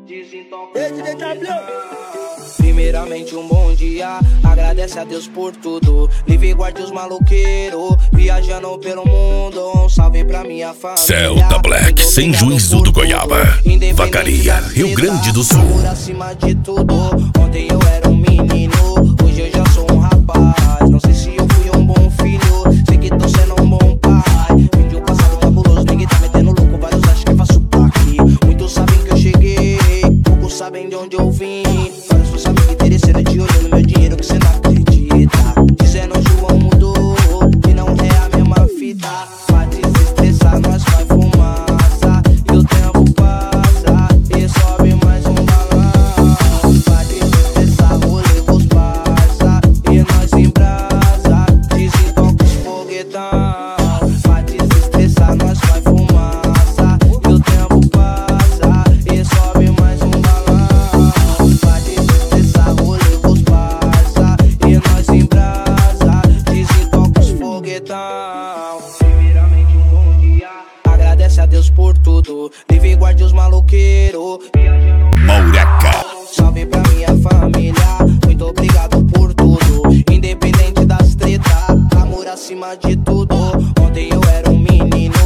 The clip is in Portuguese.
Primeiramente um bom dia, agradece a Deus por tudo. Livre guarde os maloqueiros, viajando pelo mundo. Um salve pra minha família. Celta Black, sem juízo do Goiaba, Vacaria, Rio Grande do Sul. Amor acima de tudo. Ontem eu era um menino, hoje eu já sou um rapaz. Não sei se eu fui um bom filho, sei que tô sendo um bom pai. Vim de um passado cabuloso, ninguém tá metendo louco. Vários acham que faço aqui. Muitos sabem que eu cheguei, poucos sabem de onde eu vim. Vários não sabem que interesseiro de olho no meu dinheiro que cê não acredita. Dizendo João mudou, que não é a mesma fita. Pra desestressar nós vai fumaça, e o tempo passa e sobe mais um balão. Pra desestressar rolê com os parça, e nós em brasa, desentoca os foguetão. Pra desestressar nós vai fumaça, e o tempo passa e sobe mais um balão. Pra desestressar rolê com os parça, e nós em brasa, desentoca os foguetão. Primeiramente um bom dia, agradece a Deus por tudo. Livre guarde os maloqueiros, Maureca, salve pra minha família, muito obrigado por tudo. Independente das tretas, amor acima de tudo. Ontem eu era um menino,